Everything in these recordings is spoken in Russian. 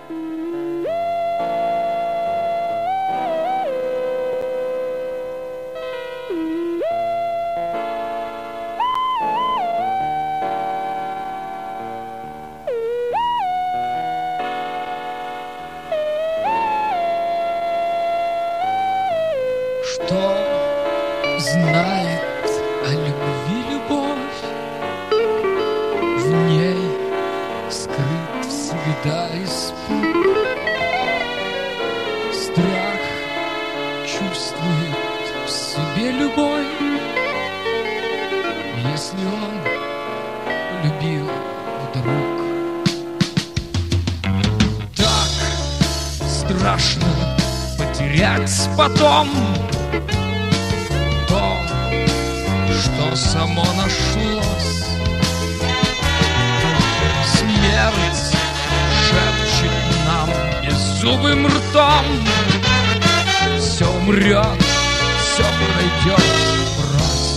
Что знает о любви любовь, в ней скрыт всегда испуг. Страх чувствует в себе любой, если он полюбил вдруг. Так страшно потерять потом то, что само нашлось. Смерть шепчет нам беззубым ртом: все умрет, все пройдет, брось.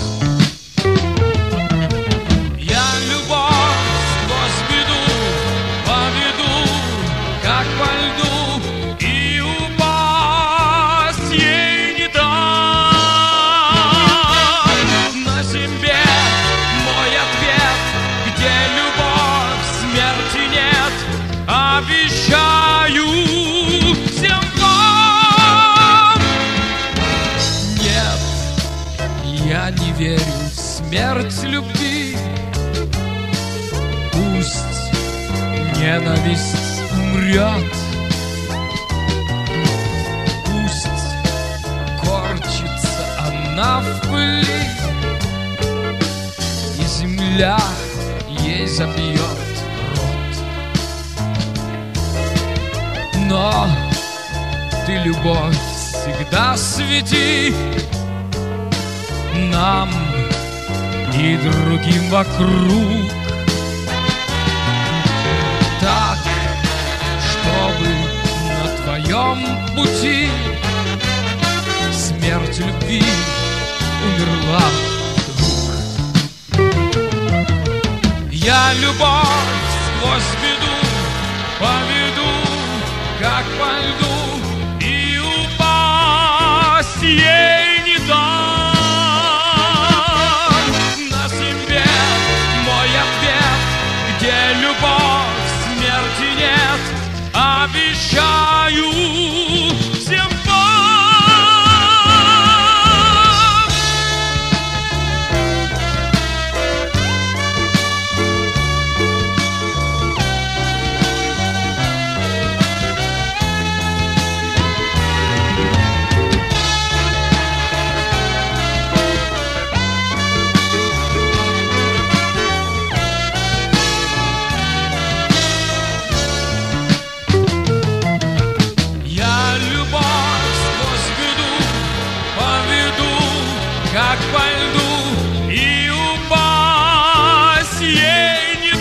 Я любовь сквозь беду поведу, как по льду, и упасть ей не дам. На земле мой ответ, где любовь, смерти нет. Обещаю всем вам. Нет, я не верю в смерть любви. Пусть ненависть умрет, пусть корчится она в пыли, и земля ей забьет рот. Но ты, любовь, всегда свети нам и другим вокруг, так, чтобы на твоем пути смерть любви умерла вдруг. Я любовь сквозь беду поведу, как по льду, и упасть ей не дам. На земле мой ответ, где любовь, смерти нет. Обещаю всем вам. Как по льду, и упасть ей не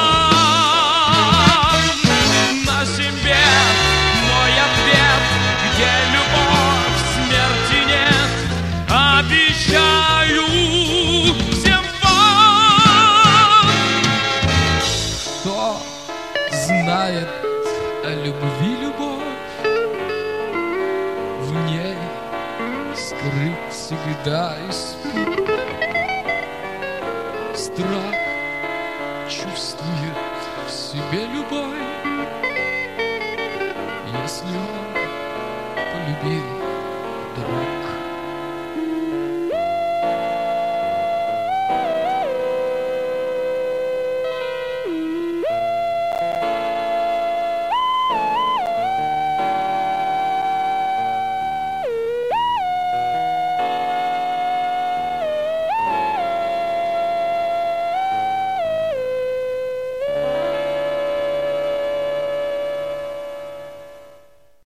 дам. На земле мой ответ, где любовь, смерти нет. Обещаю всем вам. Кто знает о любви любовь, в ней скрыт всегда испуг. Страх чувствует в себе любой, если он полюбил